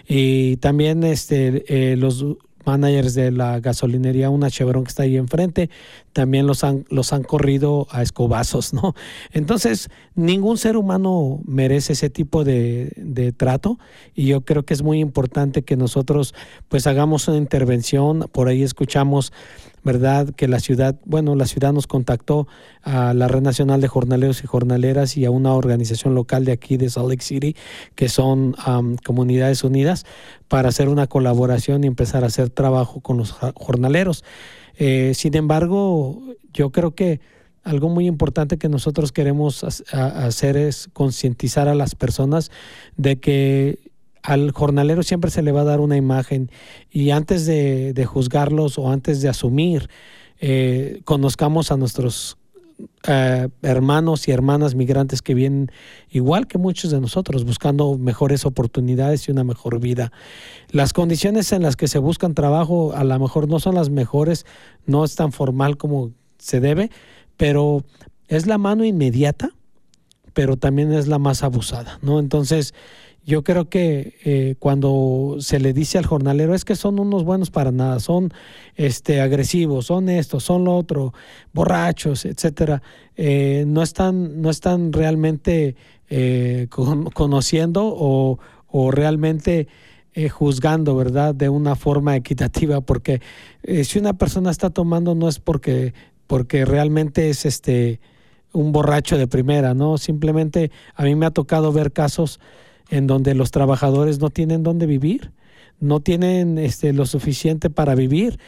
Y también este, eh, los managers de la gasolinería, una Chevron que está ahí enfrente, también los han, los han corrido a escobazos, ¿no? Entonces, ningún ser humano merece ese tipo de, de trato, y yo creo que es muy importante que nosotros pues hagamos una intervención. Por ahí escuchamos, ¿verdad?, que la ciudad, bueno, la ciudad nos contactó a la Red Nacional de Jornaleros y Jornaleras y a una organización local de aquí de Salt Lake City, que son um, Comunidades Unidas, para hacer una colaboración y empezar a hacer trabajo con los jornaleros. Eh, sin embargo, yo creo que algo muy importante que nosotros queremos hacer es concientizar a las personas de que al jornalero siempre se le va a dar una imagen, y antes de, de juzgarlos o antes de asumir, eh, conozcamos a nuestros eh, hermanos y hermanas migrantes que vienen igual que muchos de nosotros, buscando mejores oportunidades y una mejor vida. Las condiciones en las que se buscan trabajo a lo mejor no son las mejores, no es tan formal como se debe, pero es la mano inmediata, pero también es la más abusada, ¿no? Entonces, yo creo que eh, cuando se le dice al jornalero es que son unos buenos para nada, son este, agresivos, son estos, son lo otro, borrachos, etcétera, eh, no están, no están realmente eh, con, conociendo o, o realmente eh, juzgando, ¿verdad?, de una forma equitativa, porque eh, si una persona está tomando no es porque, porque realmente es este un borracho de primera, ¿no? Simplemente a mí me ha tocado ver casos en donde los trabajadores no tienen dónde vivir, no tienen este, lo suficiente para vivir,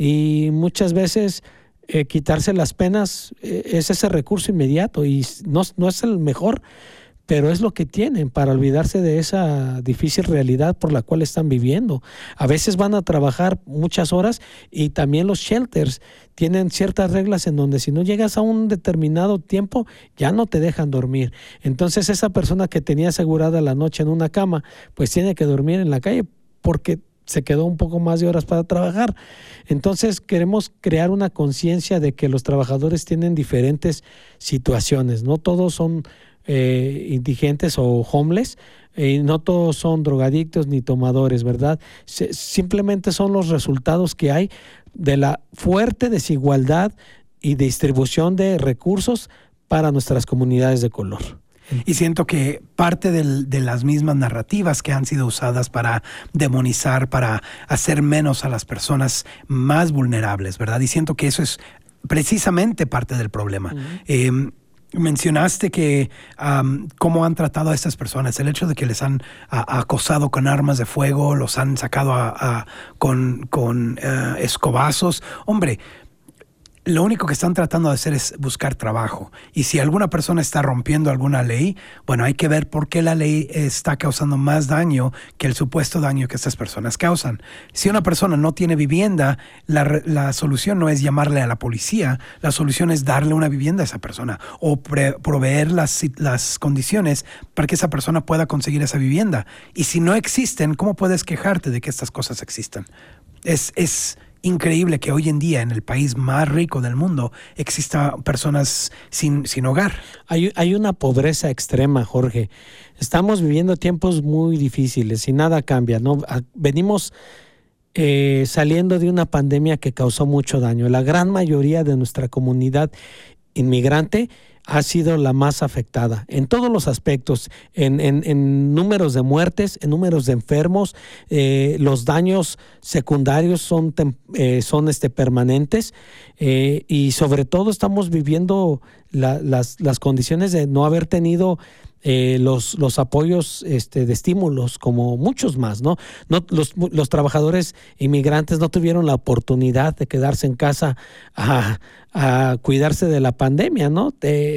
y muchas veces eh, quitarse las penas eh, es ese recurso inmediato, y no, no es el mejor, pero es lo que tienen para olvidarse de esa difícil realidad por la cual están viviendo. A veces van a trabajar muchas horas, y también los shelters tienen ciertas reglas en donde si no llegas a un determinado tiempo ya no te dejan dormir. Entonces esa persona que tenía asegurada la noche en una cama, pues tiene que dormir en la calle porque se quedó un poco más de horas para trabajar. Entonces queremos crear una conciencia de que los trabajadores tienen diferentes situaciones, no todos son Eh, indigentes o homeless, eh, no todos son drogadictos ni tomadores, ¿verdad? Se, simplemente son los resultados que hay de la fuerte desigualdad y distribución de recursos para nuestras comunidades de color.
Y siento que parte del, de las mismas narrativas que han sido usadas para demonizar, para hacer menos a las personas más vulnerables, ¿verdad? Y siento que eso es precisamente parte del problema. Uh-huh. Eh, Mencionaste que um, cómo han tratado a estas personas, el hecho de que les han a, acosado con armas de fuego, los han sacado a, a, con, con uh, escobazos. Hombre, lo único que están tratando de hacer es buscar trabajo. Y si alguna persona está rompiendo alguna ley, bueno, hay que ver por qué la ley está causando más daño que el supuesto daño que estas personas causan. Si una persona no tiene vivienda, la, la solución no es llamarle a la policía, la solución es darle una vivienda a esa persona o pre, proveer las, las condiciones para que esa persona pueda conseguir esa vivienda. Y si no existen, ¿cómo puedes quejarte de que estas cosas existan? Es... es increíble que hoy en día en el país más rico del mundo exista personas sin, sin hogar.
Hay, hay una pobreza extrema, Jorge. Estamos viviendo tiempos muy difíciles y nada cambia, ¿no? Venimos eh, saliendo de una pandemia que causó mucho daño. La gran mayoría de nuestra comunidad inmigrante ha sido la más afectada en todos los aspectos, en, en, en números de muertes, en números de enfermos, eh, los daños secundarios son, eh, son este, permanentes eh, y sobre todo estamos viviendo la, las, las condiciones de no haber tenido Eh, los, los apoyos este, de estímulos como muchos más, ¿no? No los, los trabajadores inmigrantes no tuvieron la oportunidad de quedarse en casa a, a cuidarse de la pandemia, ¿no? Te,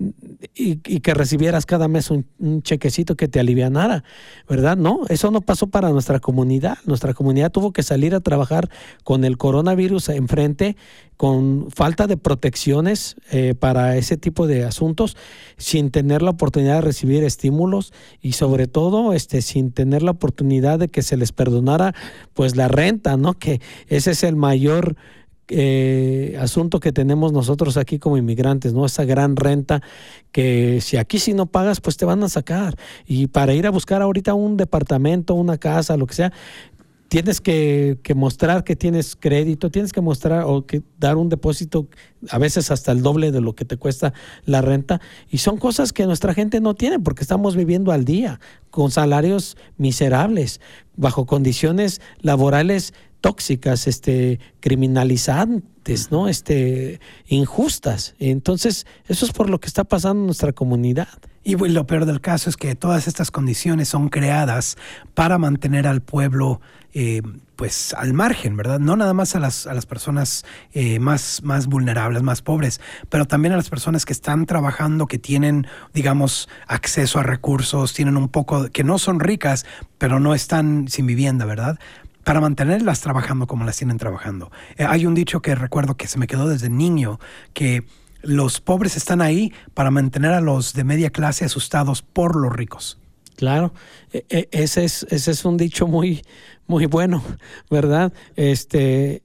y, y que recibieras cada mes un, un chequecito que te alivianara, ¿verdad? No, eso no pasó para nuestra comunidad. Nuestra comunidad tuvo que salir a trabajar con el coronavirus enfrente, con falta de protecciones eh, para ese tipo de asuntos, sin tener la oportunidad de recibir estímulos y sobre todo este, sin tener la oportunidad de que se les perdonara pues la renta, ¿no? Que ese es el mayor eh, asunto que tenemos nosotros aquí como inmigrantes, ¿no? Esa gran renta que si aquí si no pagas pues te van a sacar, y para ir a buscar ahorita un departamento, una casa, lo que sea, tienes que, que mostrar que tienes crédito, tienes que mostrar o que dar un depósito a veces hasta el doble de lo que te cuesta la renta, y son cosas que nuestra gente no tiene porque estamos viviendo al día con salarios miserables, bajo condiciones laborales tóxicas, este, criminalizantes, ¿no? Este, injustas. Entonces, eso es por lo que está pasando en nuestra comunidad.
Y bueno, lo peor del caso es que todas estas condiciones son creadas para mantener al pueblo eh, pues al margen, ¿verdad? No nada más a las, a las personas eh, más, más vulnerables, más pobres, pero también a las personas que están trabajando, que tienen, digamos, acceso a recursos, tienen un poco, que no son ricas, pero no están sin vivienda, ¿verdad? Para mantenerlas trabajando como las tienen trabajando. Eh, hay un dicho que recuerdo que se me quedó desde niño, que Los pobres están ahí para mantener a los de media clase asustados por los ricos.
Claro, e- ese es, ese es un dicho muy, muy bueno, ¿verdad? Este,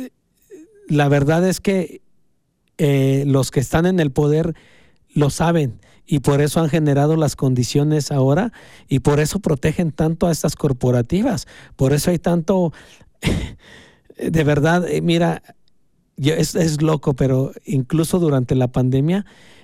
la verdad es que eh, los que están en el poder lo saben y por eso han generado las condiciones ahora y por eso protegen tanto a estas corporativas. Por eso hay tanto, de verdad, mira, es, es loco, pero incluso durante la pandemia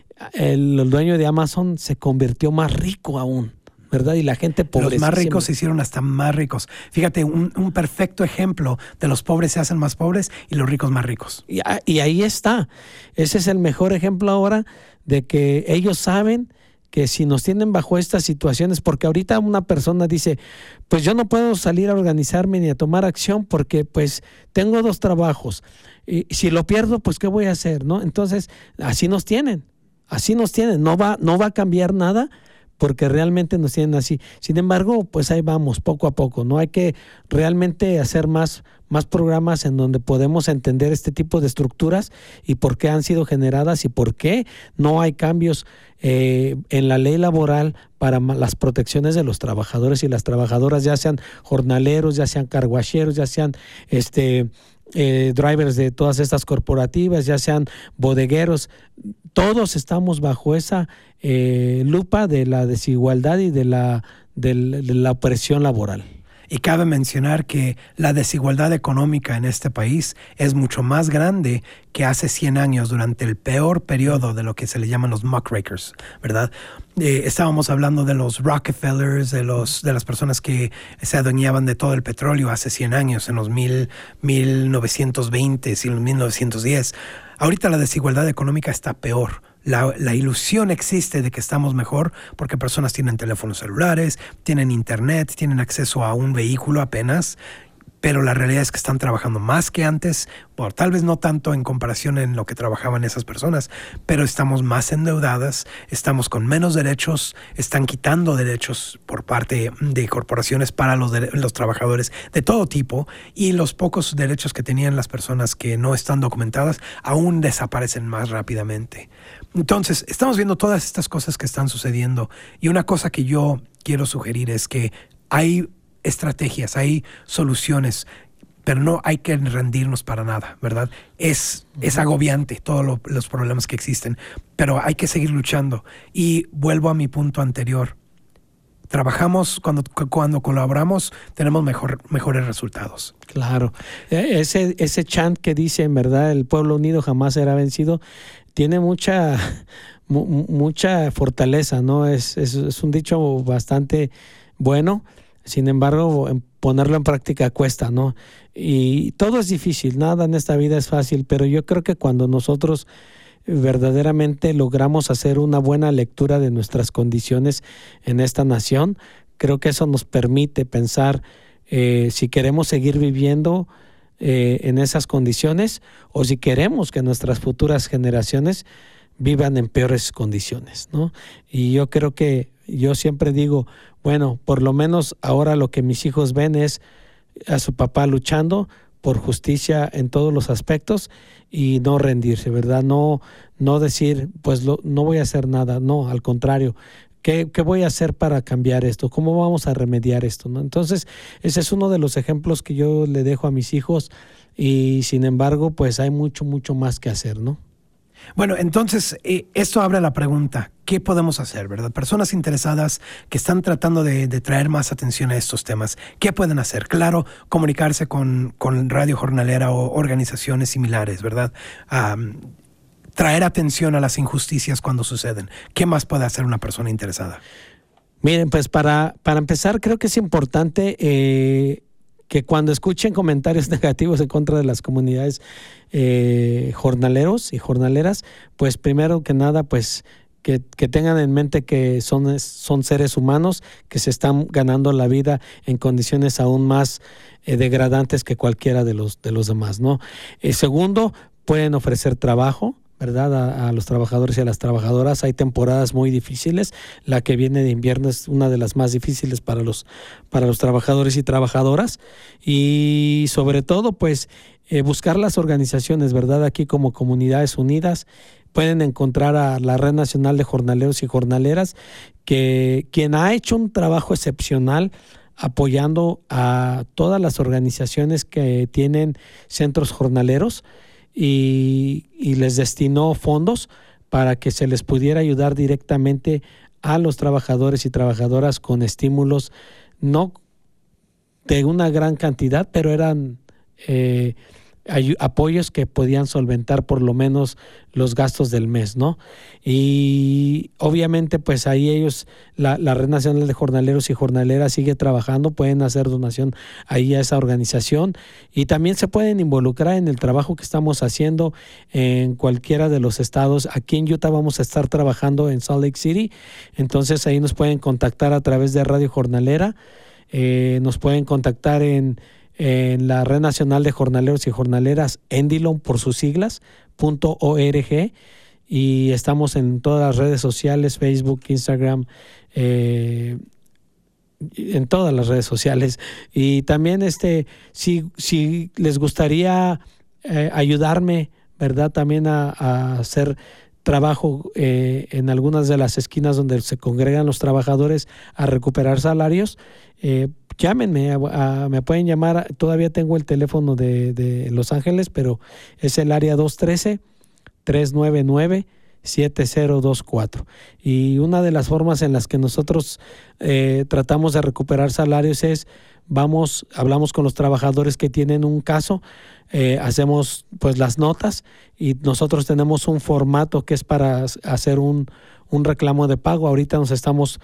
el, el dueño de Amazon se convirtió más rico aún, ¿verdad? Y la gente pobre.
Los más ricos se hicieron hasta más ricos. Fíjate, un, un perfecto ejemplo de los pobres se hacen más pobres y los ricos más ricos.
Y, y ahí está. Ese es el mejor ejemplo ahora de que ellos saben que si nos tienen bajo estas situaciones, porque ahorita una persona dice, pues yo no puedo salir a organizarme ni a tomar acción porque pues tengo dos trabajos. Y si lo pierdo, pues ¿qué voy a hacer? ¿No? Entonces, así nos tienen. Así nos tienen. No va, no va a cambiar nada porque realmente nos tienen así. Sin embargo, pues ahí vamos, poco a poco, ¿no? Hay que realmente hacer más, más programas en donde podemos entender este tipo de estructuras y por qué han sido generadas y por qué no hay cambios eh, en la ley laboral para las protecciones de los trabajadores y las trabajadoras, ya sean jornaleros, ya sean carguacheros, ya sean este eh, drivers de todas estas corporativas, ya sean bodegueros. Todos estamos bajo esa eh, lupa de la desigualdad y de la, de, de la opresión laboral.
Y cabe mencionar que la desigualdad económica en este país es mucho más grande que hace cien años durante el peor periodo de lo que se le llaman los muckrakers, ¿verdad? Eh, estábamos hablando de los Rockefellers, de, los, de las personas que se adueñaban de todo el petróleo hace cien años, en los mil, mil novecientos veinte y los mil novecientos diez. Ahorita la desigualdad económica está peor. La, la ilusión existe de que estamos mejor porque personas tienen teléfonos celulares, tienen internet, tienen acceso a un vehículo apenas, pero la realidad es que están trabajando más que antes, bueno, tal vez no tanto en comparación en lo que trabajaban esas personas, pero estamos más endeudadas, estamos con menos derechos, están quitando derechos por parte de corporaciones para los, de, los trabajadores de todo tipo y los pocos derechos que tenían las personas que no están documentadas aún desaparecen más rápidamente. Entonces, estamos viendo todas estas cosas que están sucediendo y una cosa que yo quiero sugerir es que hay estrategias, hay soluciones, pero no hay que rendirnos para nada, ¿verdad? Es, es agobiante todos lo, los problemas que existen, pero hay que seguir luchando. Y vuelvo a mi punto anterior. Trabajamos, cuando, cuando colaboramos, tenemos mejor, mejores resultados.
Claro. Ese, ese chant que dice, en verdad, el pueblo unido jamás será vencido, tiene mucha, mu, mucha fortaleza, ¿no? Es, es, es un dicho bastante bueno. Sin embargo, ponerlo en práctica cuesta, ¿no? Y todo es difícil, nada en esta vida es fácil, pero yo creo que cuando nosotros verdaderamente logramos hacer una buena lectura de nuestras condiciones en esta nación, creo que eso nos permite pensar eh, si queremos seguir viviendo eh, en esas condiciones o si queremos que nuestras futuras generaciones vivan en peores condiciones, ¿no? Y yo creo que, yo siempre digo, bueno, por lo menos ahora lo que mis hijos ven es a su papá luchando por justicia en todos los aspectos y no rendirse, ¿verdad? No, no decir, pues lo, no voy a hacer nada, no, al contrario. ¿Qué, ¿Qué voy a hacer para cambiar esto? ¿Cómo vamos a remediar esto, ¿no? Entonces, ese es uno de los ejemplos que yo le dejo a mis hijos y sin embargo, pues hay mucho, mucho más que hacer, ¿no?
Bueno, entonces, eh, esto abre la pregunta, ¿qué podemos hacer, verdad? Personas interesadas que están tratando de, de traer más atención a estos temas, ¿qué pueden hacer? Claro, comunicarse con, con Radio Jornalera o organizaciones similares, ¿verdad? Um, traer atención a las injusticias cuando suceden. ¿Qué más puede hacer una persona interesada?
Miren, pues para, para empezar, creo que es importante eh, que cuando escuchen comentarios negativos en contra de las comunidades eh, jornaleros y jornaleras, pues primero que nada, pues que, que tengan en mente que son, son seres humanos que se están ganando la vida en condiciones aún más eh, degradantes que cualquiera de los, de los demás, ¿no? Eh, segundo, pueden ofrecer trabajo, ¿verdad? A, a los trabajadores y a las trabajadoras. Hay temporadas muy difíciles. La que viene de invierno es una de las más difíciles para los, para los trabajadores y trabajadoras. Y sobre todo, pues, eh, buscar las organizaciones, ¿verdad? Aquí como Comunidades Unidas, pueden encontrar a la Red Nacional de Jornaleros y Jornaleras, que quien ha hecho un trabajo excepcional apoyando a todas las organizaciones que tienen centros jornaleros y, y les destinó fondos para que se les pudiera ayudar directamente a los trabajadores y trabajadoras con estímulos, no de una gran cantidad, pero eran eh, ay, apoyos que podían solventar por lo menos los gastos del mes, ¿no? Y obviamente pues ahí ellos, la, la Red Nacional de Jornaleros y Jornaleras sigue trabajando, pueden hacer donación ahí a esa organización y también se pueden involucrar en el trabajo que estamos haciendo en cualquiera de los estados. Aquí en Utah vamos a estar trabajando en Salt Lake City, entonces ahí nos pueden contactar a través de Radio Jornalera, eh, nos pueden contactar en en la Red Nacional de Jornaleros y Jornaleras, Endilon por sus siglas, punto org, y estamos en todas las redes sociales, Facebook, Instagram, eh, en todas las redes sociales. Y también este, si, si les gustaría eh, ayudarme, ¿verdad? También a, a hacer trabajo eh, en algunas de las esquinas donde se congregan los trabajadores a recuperar salarios, eh, llámenme, a, a, me pueden llamar, todavía tengo el teléfono de, de Los Ángeles, pero es el área dos uno tres, tres nueve nueve, siete cero dos cuatro. Y una de las formas en las que nosotros eh, tratamos de recuperar salarios es, vamos, hablamos con los trabajadores que tienen un caso, eh, hacemos pues las notas y nosotros tenemos un formato que es para hacer un, un reclamo de pago. Ahorita nos estamos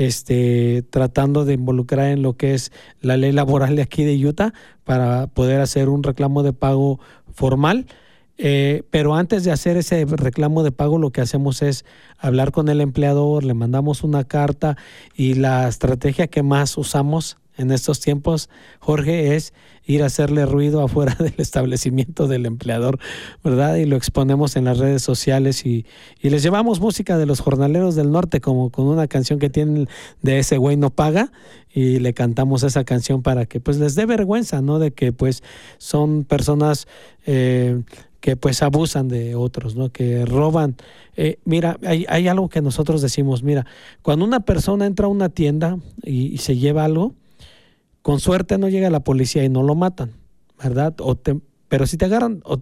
este, tratando de involucrar en lo que es la ley laboral de aquí de Utah para poder hacer un reclamo de pago formal. Eh, pero antes de hacer ese reclamo de pago, lo que hacemos es hablar con el empleador, le mandamos una carta y la estrategia que más usamos en estos tiempos, Jorge, es ir a hacerle ruido afuera del establecimiento del empleador, ¿verdad? Y lo exponemos en las redes sociales y, y les llevamos música de los Jornaleros del Norte, como con una canción que tienen de Ese Güey No Paga, y le cantamos esa canción para que pues les dé vergüenza, ¿no? De que pues son personas eh, que pues abusan de otros, ¿no? Que roban. Eh, mira, hay, hay algo que nosotros decimos, mira, cuando una persona entra a una tienda y, y se lleva algo, con suerte no llega la policía y no lo matan, ¿verdad? O te, pero si te agarran o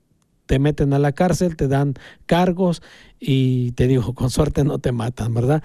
te meten a la cárcel, te dan cargos y te digo, con suerte no te matan, ¿verdad?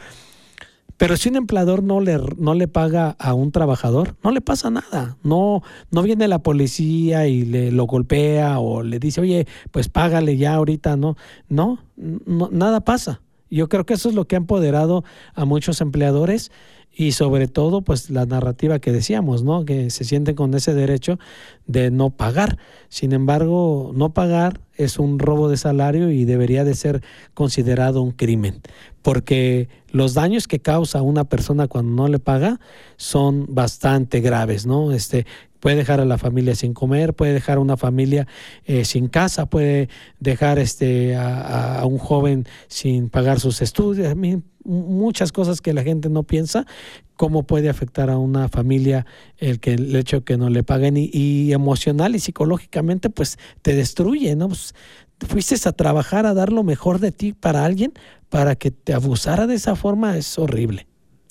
Pero si un empleador no le, no le paga a un trabajador, no le pasa nada. No, no viene la policía y le lo golpea o le dice, oye, pues págale ya ahorita, ¿no? No, no nada pasa. Yo creo que eso es lo que ha empoderado a muchos empleadores y sobre todo pues la narrativa que decíamos, ¿no? Que se sienten con ese derecho de no pagar. Sin embargo, no pagar es un robo de salario y debería de ser considerado un crimen, porque los daños que causa una persona cuando no le paga son bastante graves, ¿no? Este puede dejar a la familia sin comer, puede dejar a una familia eh, sin casa, puede dejar este a, a un joven sin pagar sus estudios. A mí, muchas cosas que la gente no piensa, cómo puede afectar a una familia el que el hecho que no le paguen y, y emocional y psicológicamente pues te destruye, ¿no? Pues, fuiste a trabajar a dar lo mejor de ti para alguien para que te abusara de esa forma, es horrible.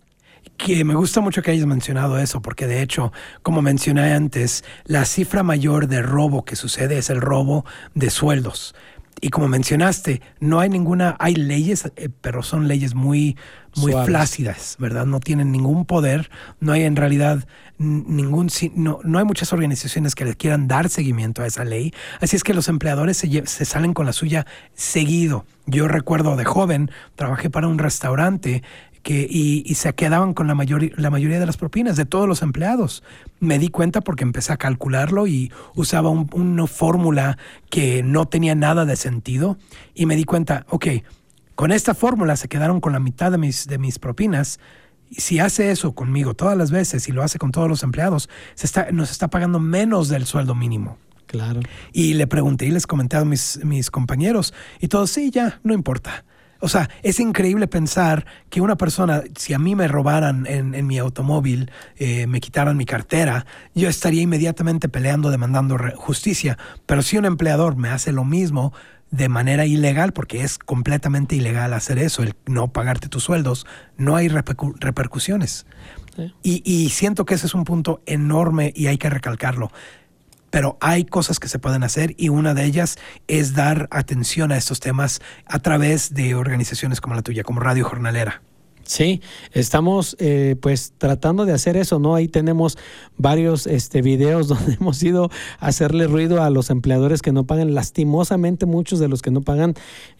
Que me gusta mucho que hayas mencionado eso, porque de hecho, como mencioné antes, la cifra mayor de robo que sucede es el robo de sueldos. Y como mencionaste, no hay ninguna, hay leyes, eh, pero son leyes muy, muy flácidas, ¿verdad? No tienen ningún poder, no hay en realidad ningún, no, no hay muchas organizaciones que le quieran dar seguimiento a esa ley. Así es que los empleadores se, se salen con la suya seguido. Yo recuerdo de joven, trabajé para un restaurante que, y, y se quedaban con la, mayor, la mayoría de las propinas de todos los empleados. Me di cuenta porque empecé a calcularlo y usaba un, una fórmula que no tenía nada de sentido y me di cuenta, ok, con esta fórmula se quedaron con la mitad de mis, de mis propinas. Y si hace eso conmigo todas las veces y lo hace con todos los empleados, se está, nos está pagando menos del sueldo mínimo.
Claro.
Y le pregunté y les comenté a mis, mis compañeros y todos, sí, ya, no importa. O sea, es increíble pensar que una persona, si a mí me robaran en, en mi automóvil, eh, me quitaran mi cartera, yo estaría inmediatamente peleando, demandando justicia. Pero si un empleador me hace lo mismo de manera ilegal, porque es completamente ilegal hacer eso, el no pagarte tus sueldos, no hay repercu- repercusiones. Sí. Y, y siento que ese es un punto enorme y hay que recalcarlo. Pero hay cosas que se pueden hacer y una de ellas es dar atención a estos temas a través de organizaciones como la tuya, como Radio Jornalera.
Sí, estamos eh, pues tratando de hacer eso, ¿no? Ahí tenemos varios este, videos donde hemos ido a hacerle ruido a los empleadores que no pagan. Lastimosamente muchos de los que no pagan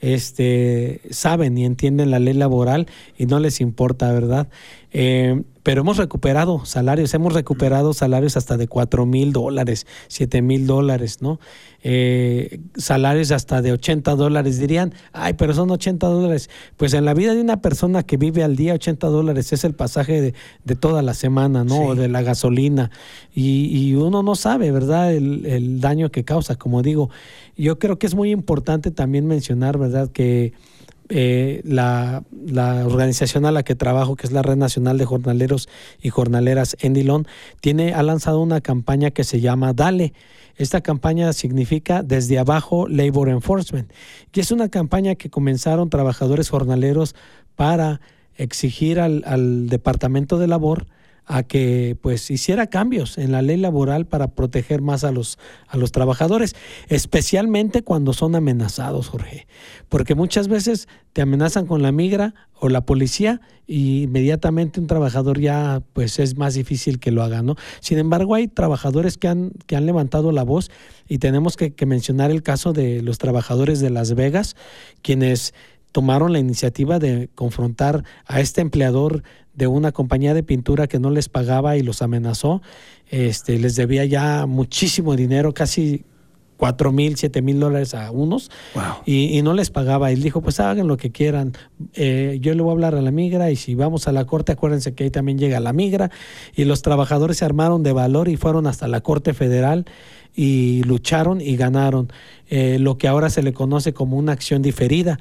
este, saben y entienden la ley laboral y no les importa, ¿verdad? Eh, pero hemos recuperado salarios, hemos recuperado salarios hasta de cuatro mil dólares, siete mil dólares, ¿no? Eh, salarios hasta de ochenta dólares. Dirían, ay, pero son ochenta dólares. Pues en la vida de una persona que vive al día, ochenta dólares es el pasaje de, de toda la semana, ¿no? Sí. O de la gasolina. Y, y uno no sabe, ¿verdad? El, el daño que causa, como digo. Yo creo que es muy importante también mencionar, ¿verdad? Que Eh, la, la organización a la que trabajo, que es la Red Nacional de Jornaleros y Jornaleras Endilon, tiene, ha lanzado una campaña que se llama Dale. Esta campaña significa Desde Abajo Labor Enforcement, y es una campaña que comenzaron trabajadores jornaleros para exigir al, al Departamento de Labor a que pues hiciera cambios en la ley laboral para proteger más a los, a los trabajadores, especialmente cuando son amenazados, Jorge, porque muchas veces te amenazan con la migra o la policía y inmediatamente un trabajador ya pues es más difícil que lo haga, ¿no? Sin embargo, hay trabajadores que han, que han levantado la voz y tenemos que, que mencionar el caso de los trabajadores de Las Vegas, quienes tomaron la iniciativa de confrontar a este empleador de una compañía de pintura que no les pagaba y los amenazó. Este, les debía ya muchísimo dinero, casi cuatro mil, siete mil dólares a unos, wow. y, y no les pagaba. Él dijo, pues hagan lo que quieran, eh, yo le voy a hablar a la migra y si vamos a la corte, acuérdense que ahí también llega la migra. Y los trabajadores se armaron de valor y fueron hasta la Corte Federal y lucharon y ganaron eh, lo que ahora se le conoce como una acción diferida,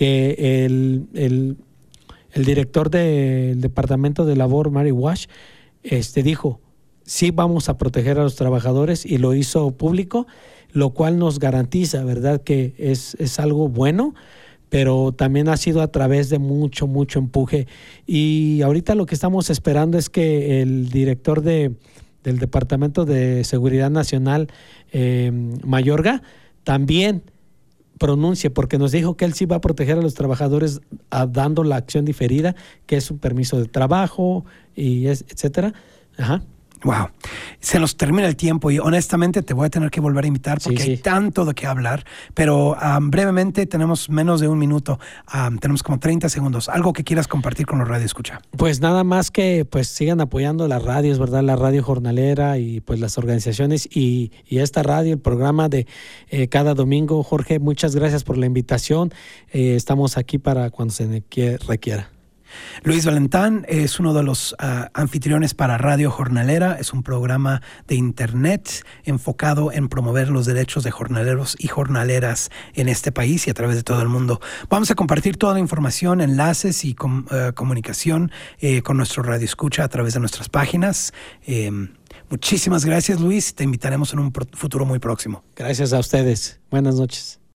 que el, el, el director del Departamento de Labor, Mary Wash, este, dijo, sí vamos a proteger a los trabajadores, y lo hizo público, lo cual nos garantiza, ¿verdad?, que es, es algo bueno, pero también ha sido a través de mucho, mucho empuje. Y ahorita lo que estamos esperando es que el director de, del Departamento de Seguridad Nacional, eh, Mayorga, también pronuncie, porque nos dijo que él sí va a proteger a los trabajadores a, dando la acción diferida, que es un permiso de trabajo, y es, etcétera. Ajá.
Wow, se nos termina el tiempo y honestamente te voy a tener que volver a invitar porque sí, sí. hay tanto de qué hablar, pero um, brevemente tenemos menos de un minuto, um, tenemos como treinta segundos. ¿Algo que quieras compartir con los radioescucha?
Pues nada más que pues sigan apoyando las radios, ¿verdad? La Radio Jornalera y pues las organizaciones y, y esta radio, el programa de eh, cada domingo. Jorge, muchas gracias por la invitación. Eh, estamos aquí para cuando se requiera.
Luis Valentán es uno de los uh, anfitriones para Radio Jornalera. Es un programa de internet enfocado en promover los derechos de jornaleros y jornaleras en este país y a través de todo el mundo. Vamos a compartir toda la información, enlaces y com, uh, comunicación eh, con nuestro radio escucha a través de nuestras páginas. Eh, muchísimas gracias, Luis. Te invitaremos en un pro- futuro muy próximo.
Gracias a ustedes. Buenas noches.